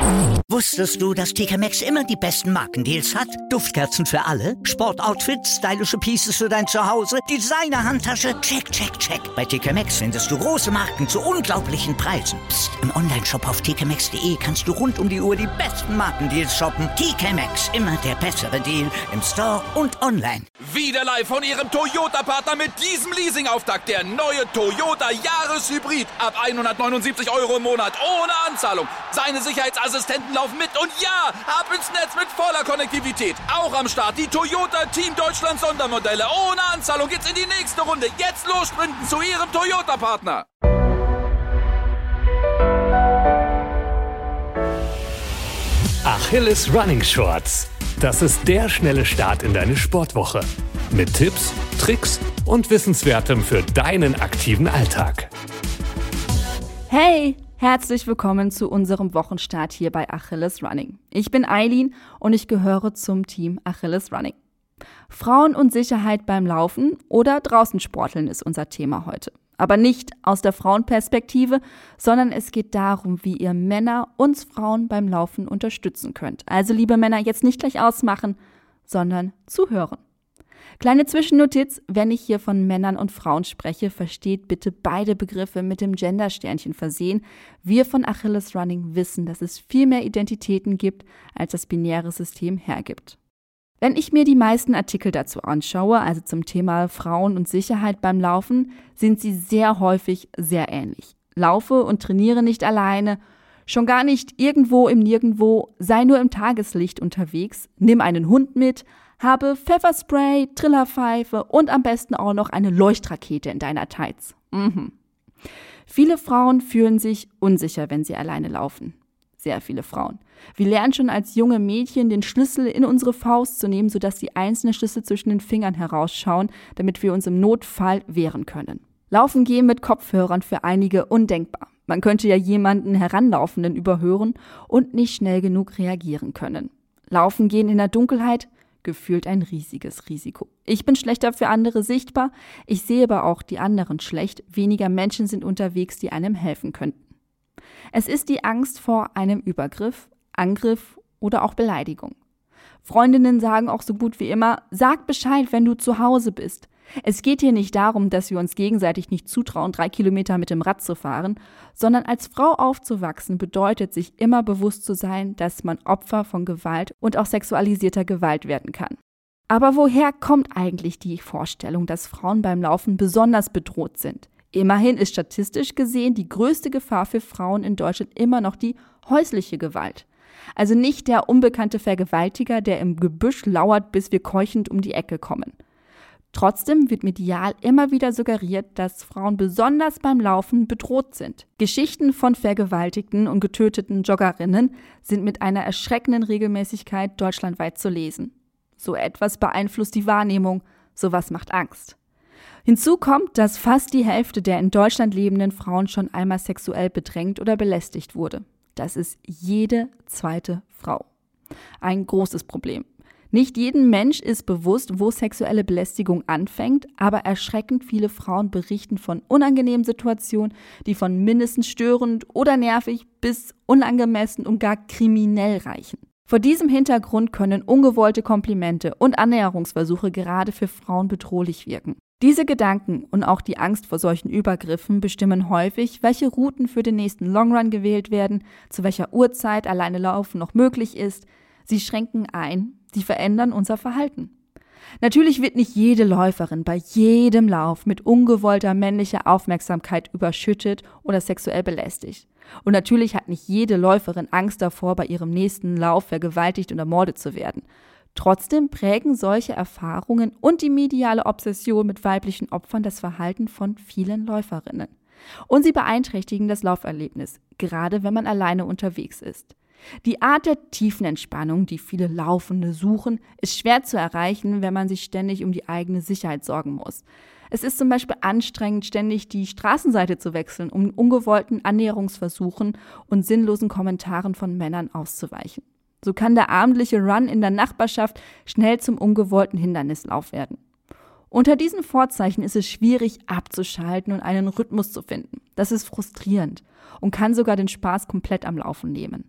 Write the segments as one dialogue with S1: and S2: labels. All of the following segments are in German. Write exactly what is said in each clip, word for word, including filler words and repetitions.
S1: Wusstest du, dass T K Maxx immer die besten Markendeals hat? Duftkerzen für alle, Sportoutfits, stylische Pieces für dein Zuhause, Designer-Handtasche, check, check, check. Bei T K Maxx findest du große Marken zu unglaublichen Preisen. Psst. Im Onlineshop auf t k maxx punkt d e kannst du rund um die Uhr die besten Markendeals shoppen. T K Maxx, immer der bessere Deal im Store und online.
S2: Wieder live von Ihrem Toyota-Partner mit diesem Leasing-Auftakt. Der neue Toyota Jahreshybrid. Ab hundertneunundsiebzig Euro im Monat. Ohne Anzahlung. Seine Sicherheitsassistenten laufen mit. Und ja, ab ins Netz mit voller Konnektivität. Auch am Start die Toyota Team Deutschland Sondermodelle. Ohne Anzahlung geht's in die nächste Runde. Jetzt los sprinten zu Ihrem Toyota-Partner.
S3: Achilles Running Shorts. Das ist der schnelle Start in deine Sportwoche. Mit Tipps, Tricks und Wissenswertem für deinen aktiven Alltag.
S4: Hey, herzlich willkommen zu unserem Wochenstart hier bei Achilles Running. Ich bin Eileen und ich gehöre zum Team Achilles Running. Frauen und Sicherheit beim Laufen oder draußen sporteln ist unser Thema heute. Aber nicht aus der Frauenperspektive, sondern es geht darum, wie ihr Männer uns Frauen beim Laufen unterstützen könnt. Also liebe Männer, jetzt nicht gleich ausmachen, sondern zuhören. Kleine Zwischennotiz, wenn ich hier von Männern und Frauen spreche, versteht bitte beide Begriffe mit dem Gender-Sternchen versehen. Wir von Achilles Running wissen, dass es viel mehr Identitäten gibt, als das binäre System hergibt. Wenn ich mir die meisten Artikel dazu anschaue, also zum Thema Frauen und Sicherheit beim Laufen, sind sie sehr häufig sehr ähnlich. Laufe und trainiere nicht alleine, schon gar nicht irgendwo im Nirgendwo, sei nur im Tageslicht unterwegs, nimm einen Hund mit, habe Pfefferspray, Trillerpfeife und am besten auch noch eine Leuchtrakete in deiner Tights. Mhm. Viele Frauen fühlen sich unsicher, wenn sie alleine laufen. Sehr viele Frauen. Wir lernen schon als junge Mädchen, den Schlüssel in unsere Faust zu nehmen, sodass die einzelnen Schlüssel zwischen den Fingern herausschauen, damit wir uns im Notfall wehren können. Laufen gehen mit Kopfhörern für einige undenkbar. Man könnte ja jemanden Heranlaufenden überhören und nicht schnell genug reagieren können. Laufen gehen in der Dunkelheit, gefühlt ein riesiges Risiko. Ich bin schlechter für andere sichtbar, ich sehe aber auch die anderen schlecht. Weniger Menschen sind unterwegs, die einem helfen könnten. Es ist die Angst vor einem Übergriff, Angriff oder auch Beleidigung. Freundinnen sagen auch so gut wie immer, sag Bescheid, wenn du zu Hause bist. Es geht hier nicht darum, dass wir uns gegenseitig nicht zutrauen, drei Kilometer mit dem Rad zu fahren, sondern als Frau aufzuwachsen bedeutet, sich immer bewusst zu sein, dass man Opfer von Gewalt und auch sexualisierter Gewalt werden kann. Aber woher kommt eigentlich die Vorstellung, dass Frauen beim Laufen besonders bedroht sind? Immerhin ist statistisch gesehen die größte Gefahr für Frauen in Deutschland immer noch die häusliche Gewalt. Also nicht der unbekannte Vergewaltiger, der im Gebüsch lauert, bis wir keuchend um die Ecke kommen. Trotzdem wird medial immer wieder suggeriert, dass Frauen besonders beim Laufen bedroht sind. Geschichten von vergewaltigten und getöteten Joggerinnen sind mit einer erschreckenden Regelmäßigkeit deutschlandweit zu lesen. So etwas beeinflusst die Wahrnehmung, sowas macht Angst. Hinzu kommt, dass fast die Hälfte der in Deutschland lebenden Frauen schon einmal sexuell bedrängt oder belästigt wurde. Das ist jede zweite Frau. Ein großes Problem. Nicht jedem Mensch ist bewusst, wo sexuelle Belästigung anfängt, aber erschreckend viele Frauen berichten von unangenehmen Situationen, die von mindestens störend oder nervig bis unangemessen und gar kriminell reichen. Vor diesem Hintergrund können ungewollte Komplimente und Annäherungsversuche gerade für Frauen bedrohlich wirken. Diese Gedanken und auch die Angst vor solchen Übergriffen bestimmen häufig, welche Routen für den nächsten Longrun gewählt werden, zu welcher Uhrzeit alleine Laufen noch möglich ist. Sie schränken ein, sie verändern unser Verhalten. Natürlich wird nicht jede Läuferin bei jedem Lauf mit ungewollter männlicher Aufmerksamkeit überschüttet oder sexuell belästigt. Und natürlich hat nicht jede Läuferin Angst davor, bei ihrem nächsten Lauf vergewaltigt und ermordet zu werden. Trotzdem prägen solche Erfahrungen und die mediale Obsession mit weiblichen Opfern das Verhalten von vielen Läuferinnen. Und sie beeinträchtigen das Lauferlebnis, gerade wenn man alleine unterwegs ist. Die Art der tiefen Entspannung, die viele Laufende suchen, ist schwer zu erreichen, wenn man sich ständig um die eigene Sicherheit sorgen muss. Es ist zum Beispiel anstrengend, ständig die Straßenseite zu wechseln, um ungewollten Annäherungsversuchen und sinnlosen Kommentaren von Männern auszuweichen. So kann der abendliche Run in der Nachbarschaft schnell zum ungewollten Hindernislauf werden. Unter diesen Vorzeichen ist es schwierig abzuschalten und einen Rhythmus zu finden. Das ist frustrierend und kann sogar den Spaß komplett am Laufen nehmen.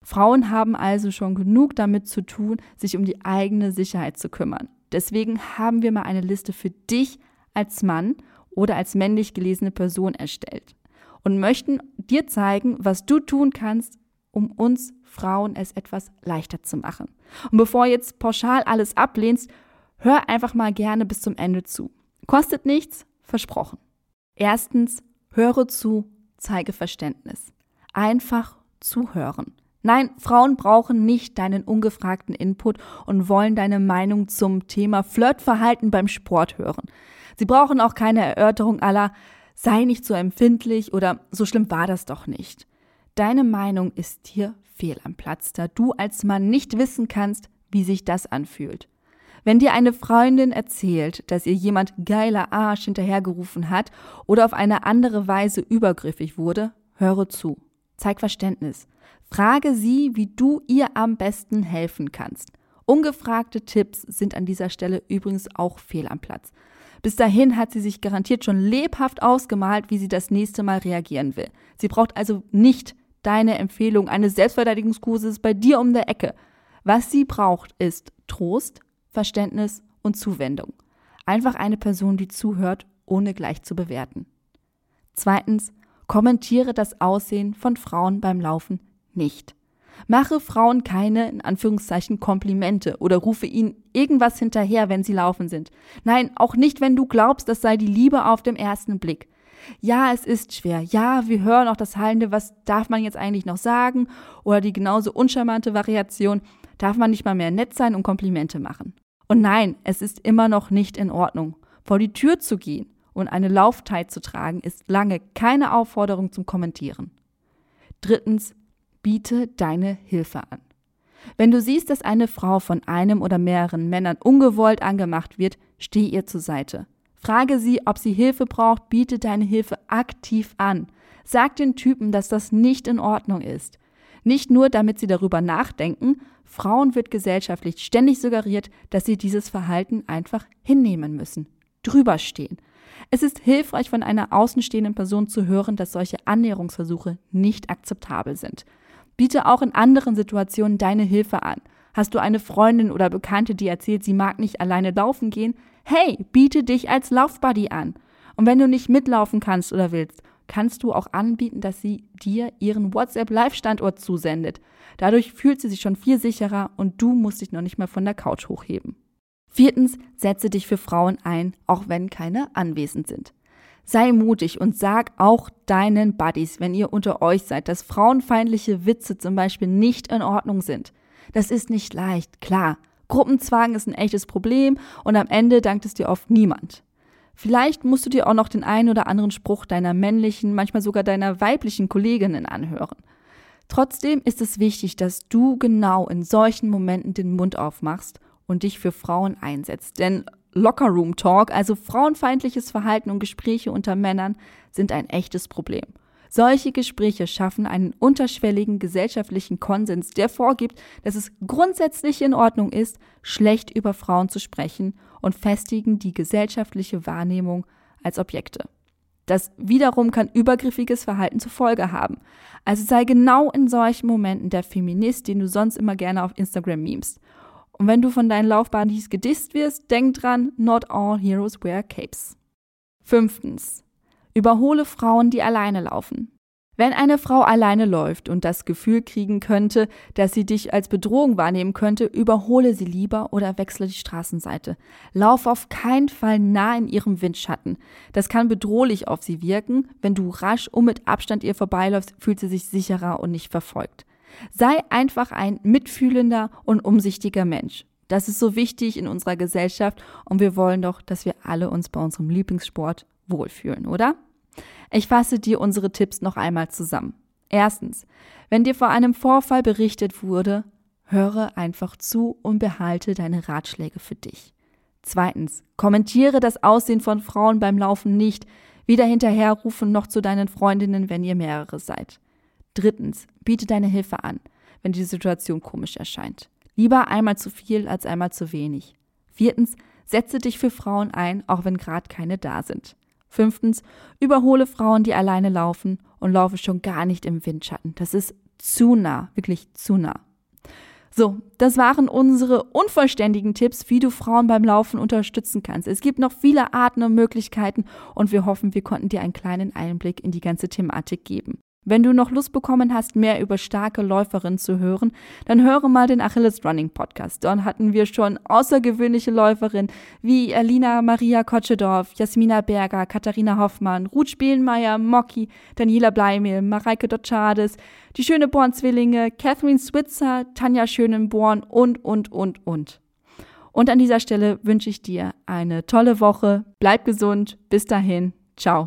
S4: Frauen haben also schon genug damit zu tun, sich um die eigene Sicherheit zu kümmern. Deswegen haben wir mal eine Liste für dich als Mann oder als männlich gelesene Person erstellt und möchten dir zeigen, was du tun kannst, um uns Frauen es etwas leichter zu machen. Und bevor jetzt pauschal alles ablehnst, hör einfach mal gerne bis zum Ende zu. Kostet nichts, versprochen. Erstens, höre zu, zeige Verständnis. Einfach zuhören. Nein, Frauen brauchen nicht deinen ungefragten Input und wollen deine Meinung zum Thema Flirtverhalten beim Sport hören. Sie brauchen auch keine Erörterung à la, sei nicht so empfindlich oder so schlimm war das doch nicht. Deine Meinung ist hier fehl am Platz, da du als Mann nicht wissen kannst, wie sich das anfühlt. Wenn dir eine Freundin erzählt, dass ihr jemand geiler Arsch hinterhergerufen hat oder auf eine andere Weise übergriffig wurde, höre zu. Zeig Verständnis. Frage sie, wie du ihr am besten helfen kannst. Ungefragte Tipps sind an dieser Stelle übrigens auch fehl am Platz. Bis dahin hat sie sich garantiert schon lebhaft ausgemalt, wie sie das nächste Mal reagieren will. Sie braucht also nicht deine Empfehlung eines Selbstverteidigungskurses bei dir um der Ecke. Was sie braucht, ist Trost, Verständnis und Zuwendung. Einfach eine Person, die zuhört, ohne gleich zu bewerten. Zweitens, kommentiere das Aussehen von Frauen beim Laufen nicht. Mache Frauen keine, in Anführungszeichen, Komplimente oder rufe ihnen irgendwas hinterher, wenn sie laufen sind. Nein, auch nicht, wenn du glaubst, das sei die Liebe auf den ersten Blick. Ja, es ist schwer. Ja, wir hören auch das Hallende, was darf man jetzt eigentlich noch sagen? Oder die genauso uncharmante Variation, darf man nicht mal mehr nett sein und Komplimente machen? Und nein, es ist immer noch nicht in Ordnung. Vor die Tür zu gehen und eine Lauftight zu tragen, ist lange keine Aufforderung zum Kommentieren. Drittens, biete deine Hilfe an. Wenn du siehst, dass eine Frau von einem oder mehreren Männern ungewollt angemacht wird, steh ihr zur Seite. Frage sie, ob sie Hilfe braucht, biete deine Hilfe aktiv an. Sag den Typen, dass das nicht in Ordnung ist. Nicht nur, damit sie darüber nachdenken, Frauen wird gesellschaftlich ständig suggeriert, dass sie dieses Verhalten einfach hinnehmen müssen, drüber stehen. Es ist hilfreich, von einer außenstehenden Person zu hören, dass solche Annäherungsversuche nicht akzeptabel sind. Biete auch in anderen Situationen deine Hilfe an. Hast du eine Freundin oder Bekannte, die erzählt, sie mag nicht alleine laufen gehen? Hey, biete dich als Laufbuddy an. Und wenn du nicht mitlaufen kannst oder willst, kannst du auch anbieten, dass sie dir ihren WhatsApp-Live-Standort zusendet. Dadurch fühlt sie sich schon viel sicherer und du musst dich noch nicht mal von der Couch hochheben. Viertens, setze dich für Frauen ein, auch wenn keine anwesend sind. Sei mutig und sag auch deinen Buddies, wenn ihr unter euch seid, dass frauenfeindliche Witze zum Beispiel nicht in Ordnung sind. Das ist nicht leicht, klar. Gruppenzwang ist ein echtes Problem und am Ende dankt es dir oft niemand. Vielleicht musst du dir auch noch den einen oder anderen Spruch deiner männlichen, manchmal sogar deiner weiblichen Kolleginnen anhören. Trotzdem ist es wichtig, dass du genau in solchen Momenten den Mund aufmachst und dich für Frauen einsetzt. Denn Locker-Room-Talk, also frauenfeindliches Verhalten und Gespräche unter Männern, sind ein echtes Problem. Solche Gespräche schaffen einen unterschwelligen gesellschaftlichen Konsens, der vorgibt, dass es grundsätzlich in Ordnung ist, schlecht über Frauen zu sprechen und festigen die gesellschaftliche Wahrnehmung als Objekte. Das wiederum kann übergriffiges Verhalten zur Folge haben. Also sei genau in solchen Momenten der Feminist, den du sonst immer gerne auf Instagram memest. Und wenn du von deinen Laufbuddies gedisst wirst, denk dran, not all heroes wear capes. Fünftens. Überhole Frauen, die alleine laufen. Wenn eine Frau alleine läuft und das Gefühl kriegen könnte, dass sie dich als Bedrohung wahrnehmen könnte, überhole sie lieber oder wechsle die Straßenseite. Lauf auf keinen Fall nah in ihrem Windschatten. Das kann bedrohlich auf sie wirken. Wenn du rasch und mit Abstand ihr vorbeiläufst, fühlt sie sich sicherer und nicht verfolgt. Sei einfach ein mitfühlender und umsichtiger Mensch. Das ist so wichtig in unserer Gesellschaft und wir wollen doch, dass wir alle uns bei unserem Lieblingssport wohlfühlen, oder? Ich fasse dir unsere Tipps noch einmal zusammen. Erstens, wenn dir vor einem Vorfall berichtet wurde, höre einfach zu und behalte deine Ratschläge für dich. Zweitens, kommentiere das Aussehen von Frauen beim Laufen nicht, weder hinterherrufen noch zu deinen Freundinnen, wenn ihr mehrere seid. Drittens, biete deine Hilfe an, wenn die Situation komisch erscheint. Lieber einmal zu viel als einmal zu wenig. Viertens, setze dich für Frauen ein, auch wenn gerade keine da sind. Fünftens, überhole Frauen, die alleine laufen und laufe schon gar nicht im Windschatten. Das ist zu nah, wirklich zu nah. So, das waren unsere unvollständigen Tipps, wie du Frauen beim Laufen unterstützen kannst. Es gibt noch viele Arten und Möglichkeiten und wir hoffen, wir konnten dir einen kleinen Einblick in die ganze Thematik geben. Wenn du noch Lust bekommen hast, mehr über starke Läuferinnen zu hören, dann höre mal den Achilles Running Podcast. Dort hatten wir schon außergewöhnliche Läuferinnen wie Alina Maria Kotschedorf, Jasmina Berger, Katharina Hoffmann, Ruth Spielenmeier, Mocki, Daniela Bleimel, Mareike Dotschades, die Schöneborn-Zwillinge, Catherine Switzer, Tanja Schönenborn und, und, und, und. Und an dieser Stelle wünsche ich dir eine tolle Woche. Bleib gesund. Bis dahin. Ciao.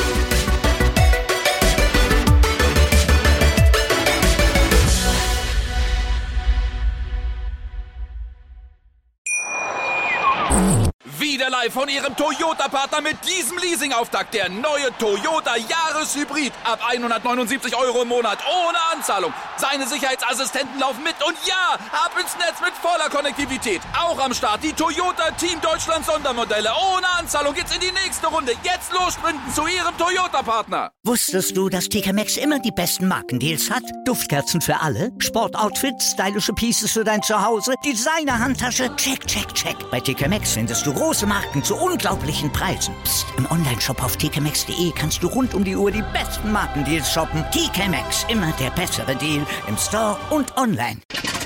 S2: Wieder live von Ihrem Toyota-Partner mit diesem Leasing-Auftakt. Der neue Toyota Jahreshybrid. Ab hundertneunundsiebzig Euro im Monat. Ohne Anzahlung. Seine Sicherheitsassistenten laufen mit. Und ja, ab ins Netz mit voller Konnektivität. Auch am Start die Toyota Team Deutschland Sondermodelle. Ohne Anzahlung geht's in die nächste Runde. Jetzt los sprinten zu Ihrem Toyota-Partner.
S1: Wusstest du, dass T K Maxx immer die besten Markendeals hat? Duftkerzen für alle, Sportoutfits, stylische Pieces für dein Zuhause, Designer-Handtasche, check, check, check. Bei T K Maxx findest du große Marken zu unglaublichen Preisen. Psst. Im Onlineshop auf t k maxx punkt de kannst du rund um die Uhr die besten Markendeals shoppen. T K Maxx, immer der bessere Deal im Store und online.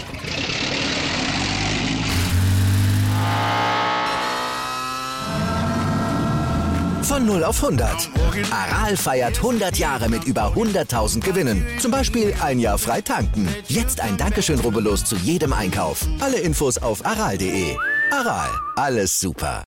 S5: Von null auf hundert. Aral feiert hundert Jahre mit über hunderttausend Gewinnen. Zum Beispiel ein Jahr frei tanken. Jetzt ein Dankeschön, rubbellos zu jedem Einkauf. Alle Infos auf aral punkt de. Aral, alles super.